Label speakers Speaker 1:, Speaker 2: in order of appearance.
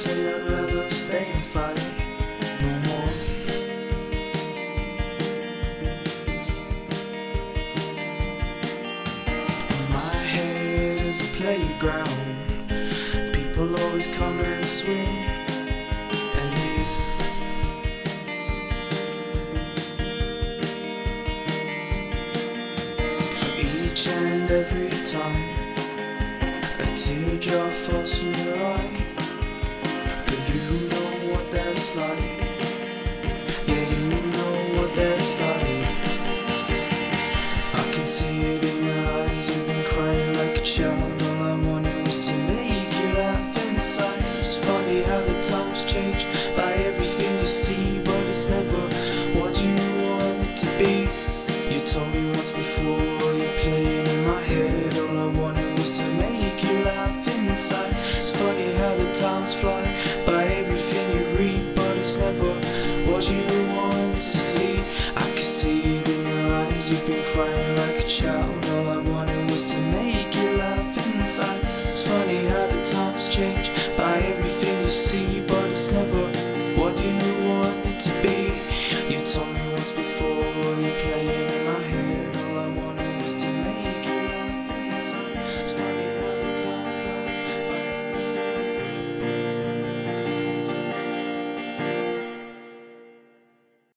Speaker 1: say I'd rather stay and fight no more. My head is a playground. People always come and swing and leave. For each and every time a teardrop falls from your eye, but you know what that's like. Yeah, you know what that's like. I can see it in your eyes. You've been crying like a child. All I wanted was to make you laugh inside. It's funny how the times change by everything you see, but it's never what you want it to be. You told me once before, you're playing in my head. All I wanted was to make you laugh inside. It's funny how the times fly by everything you read, but it's never what you want